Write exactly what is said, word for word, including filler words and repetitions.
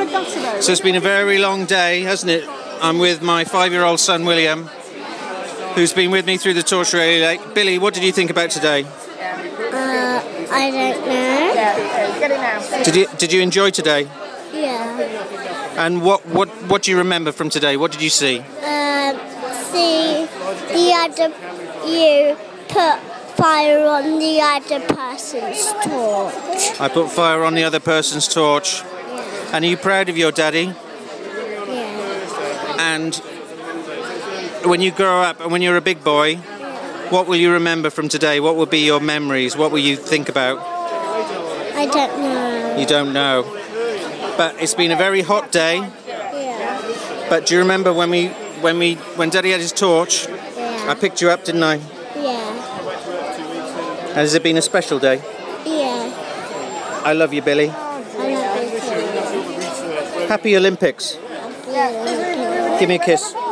So it's been a very long day, hasn't it? I'm with my five-year-old son, William, who's been with me through the torch relay. Billy, what did you think about today? Uh, I don't know. Get it now. Did you Did you enjoy today? Yeah. And what what what do you remember from today? What did you see? Um, see, the other, you put fire on the other person's torch. I put fire on the other person's torch. Yeah. And are you proud of your daddy? Yeah. And when you grow up and when you're a big boy, what will you remember from today? What will be your memories? What will you think about? I don't know. You don't know. But it's been a very hot day. Yeah. But do you remember when we when we when Daddy had his torch? Yeah. I picked you up, didn't I? Yeah. Has it been a special day? Yeah. I love you, Billy. I love you too. Happy Olympics. Yeah. Give me a kiss.